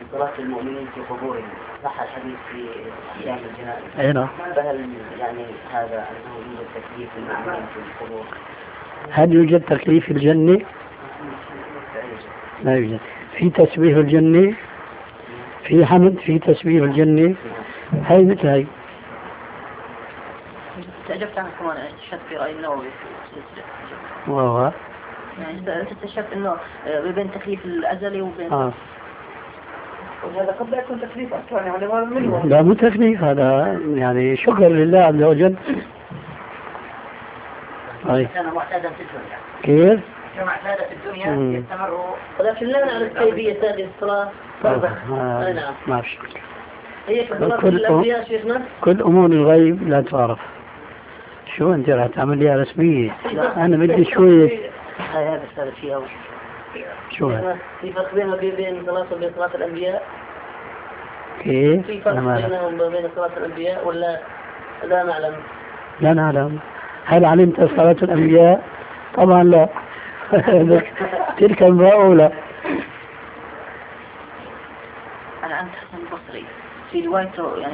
صلاة المؤمنين في قبورهم، صح الحديث في أحكام الجنائز. أي نعم. فهل يعني هذا أنه يوجد تكليف المؤمنين في القبور؟ هل يوجد تكليف في الجنة؟ لا يوجد. في تسبيح الجنة، في حمد، في تسبيح الجنة. هاي مثل هاي. تعجبت عنه كمان استشهدت في رأي النووي في السلسلة. وهو يعني استشهدت إنه بين التكليف الأزلي وبين وهذا قد لا يكون تكليف أصلا يعني ما منه. لا مو تكليف، هذا يعني شكر لله عز وجل. كان معتادا في الدنيا. كيف؟ كان معتادا في الدنيا يستمر. ولكن لا نعرف كيفية هذه الصلاة فرضا. نعم. ما في شك. هي كصلاة الأنبياء شيخنا. كل أمور الغيب لا تعرف. شو أنت راح تعمليها رسمية؟ أنا بدي شوية. هذا السؤال فيها. شو هذا؟ في فرق بين صلاة وبين صلاة الأنبياء؟ كيف؟ في فرق بينهم وبين صلاة الأنبياء ولا لا نعلم؟ لا نعلم. هل علمت صلاة الأنبياء؟ طبعا لا. تلك امرأة أولى. أنا عن حسن البصري في روايته يعني